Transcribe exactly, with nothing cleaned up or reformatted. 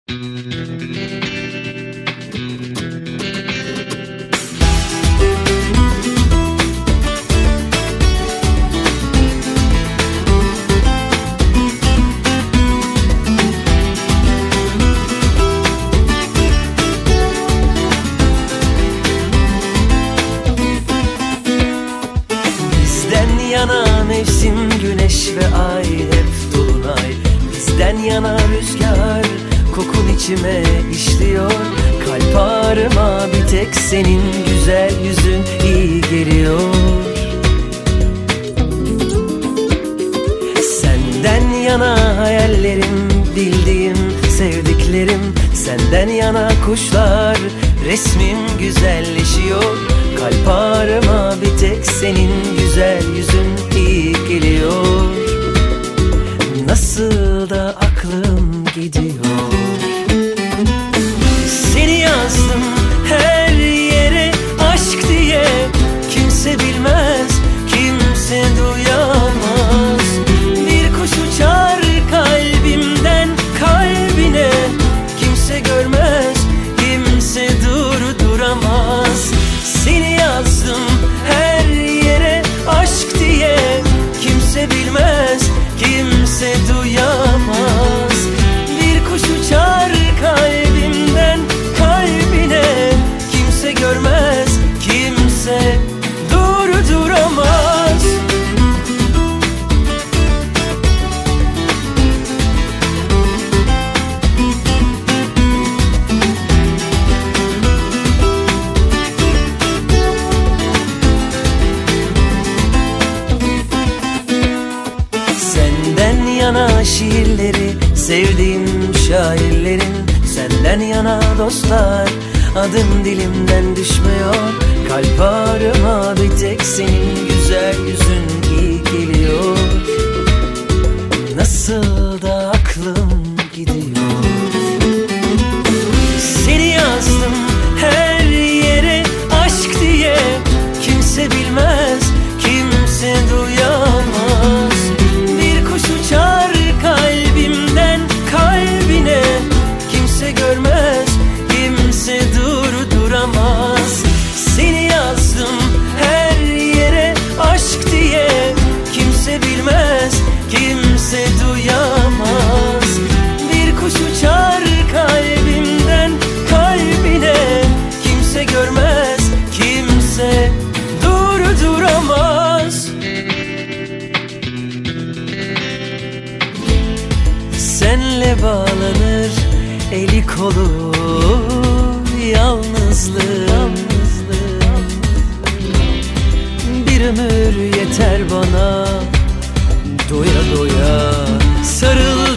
Yana mevsim, güneş ve ay, hep dolunay. Bizden yana rüzgar, kokun içime işliyor. Kalp ağrıma bir tek senin güzel yüzün iyi geliyor. Senden yana hayallerim, bildiğim sevdiklerim. Senden yana kuşlar, resmim güzelleşiyor. Kalp ağrıma bir tek senin güzel yüzün iyi geliyor. Nasıl da aklım gidiyor. Seni yazdım her yere aşk diye. Kimse bilmez, kimse duyamaz. Bir kuş uçar kalbimden kalbine. Kimse görmez, kimse durduramaz. Seni yazdım her yere aşk diye. Kimse bilmez, kimse duyamaz. Bir kuş uçar kalbimden kalbine. Kimse görmez, kimse durduramaz. Senden yana şiirleri, sevdiğim şairlerin. Senden yana dostlar, adım dilimden düşmüyor. Kalp ağrıma bir tek senin güzel yüzün iyi geliyor. Nasıl da aklım gidiyor. Seni yazdım her yere aşk diye. Kimse bilmez, kimse duyamaz. Uçar kalbimden kalbine. Kimse görmez, kimse durduramaz. Seni yazdım her yere aşk diye. Kimse bilmez, kimse duyamaz. Bir kuş uçar kalbimden kalbine. Kimse görmez, kimse durduramaz. Senle bağlanır eli kolu yalnızlığım. Bir ömür yeter bana, doya doya sarıl.